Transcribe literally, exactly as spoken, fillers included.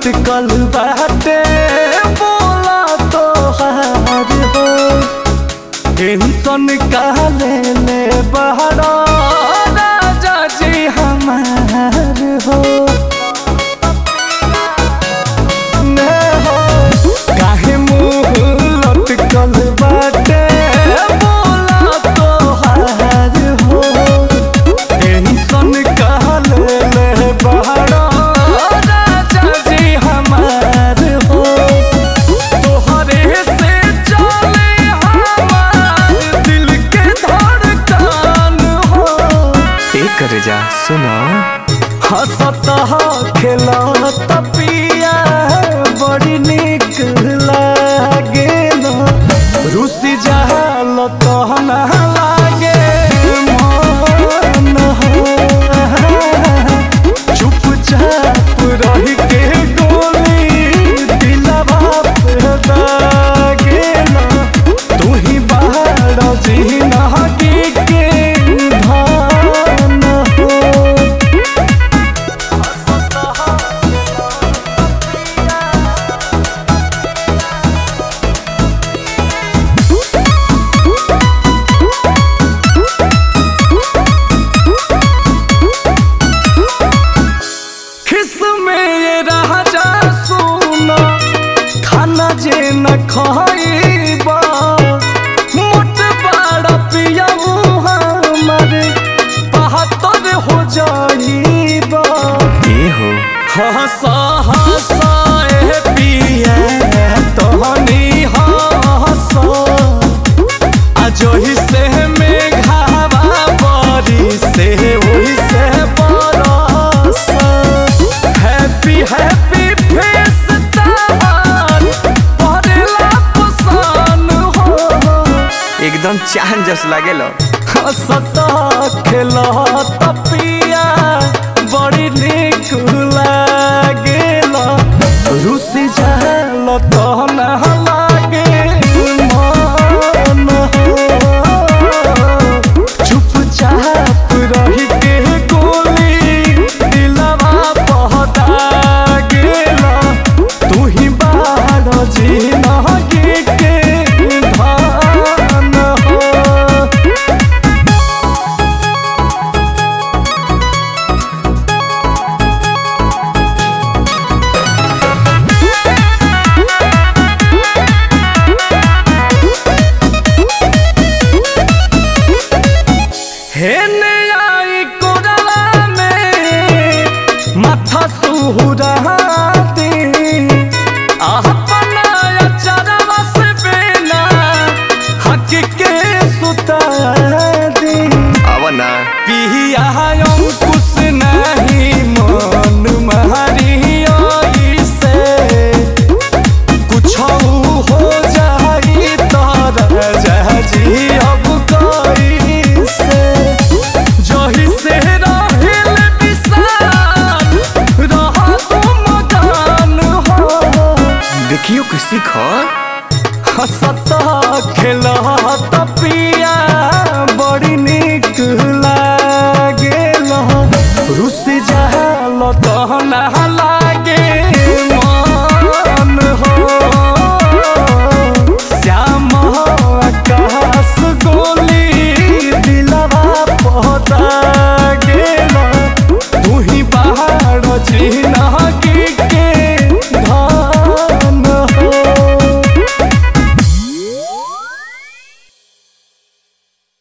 लटकल बाटे बोला तो हार हो टेंशन काले ले बहरा राजा जी हमार हो ने हो काहे मुँह लटकल बाटे बोला तो हार हो टेंशन काले ले बहरा राजा जी हमार हो तोहरे से चले हमार दिल के धड़कन हो एक कर जा सुनो हंसत खेलत पिया बड़ी निक लागेला रुसी जहाल कहना लागे मन हो चुपचाप रह के गोली दिलवा पे दागेला तू ही बाहर जीना के धान हो खाना जे न खाइबा मोट बड़ा पिया हमारे बहत्तर हो जाइबा ये हो हंसा हंसा ए पिया तहनी हंसा अजोही से में घावा बड़ी से वही से बरस हैप्पी हैप्पी फेस एकदम चांद जस लागेलो हंसत खेलत पिया बड़ी निक लागेला रुसी जाल तहना लागे मन हो चुपचाप रह के गोली दिलवा पहदा गेला तू ही बाहर जीना के हेने आई कोरवा में माथा सुहुरा दे अपना चरवा से बेना हक के सुता दे आवना पिया अंकुश नहीं मन मारी आई से कुछ हो जाई तारा जहाजी अब कोई से जही से रहिल विशाल रहा तुम गान हो देखियो कि सीख हंसत खेलत पिया बड़ी निक लागेला रुसी जाल